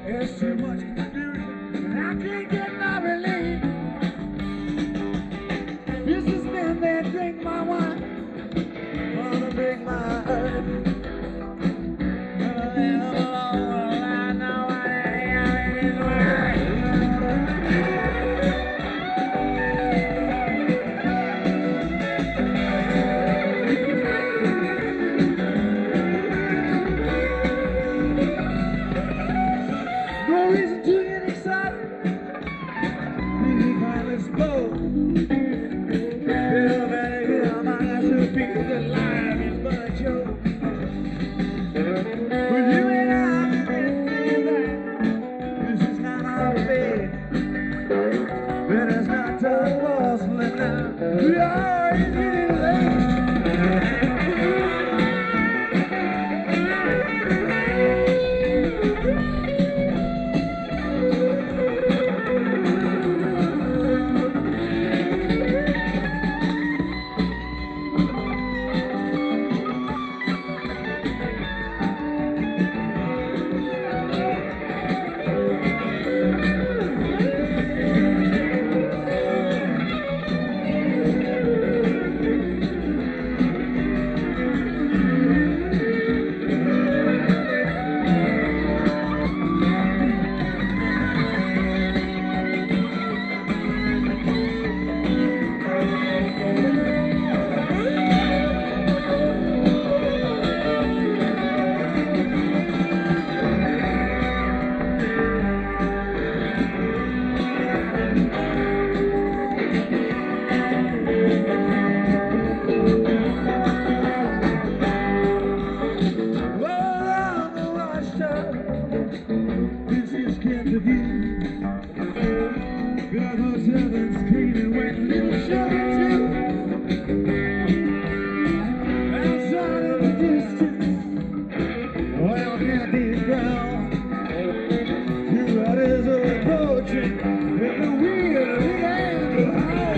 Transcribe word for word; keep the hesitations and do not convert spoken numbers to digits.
There's too much confusion, and I can't get no relief. Businessmen, they drink my wine, wanna break my heart. No reason to get excited. We finally spoke. Feel very good. I'm not gonna be the life is but a joke. But you and I can say that this is kind of fate. But it's not time for us to let down. We are getting late. This is Kentucky. Got those heavens screaming when you show it too. Outside of the distance, oil candy ground. Two riders are approaching with the wheel of the angel house.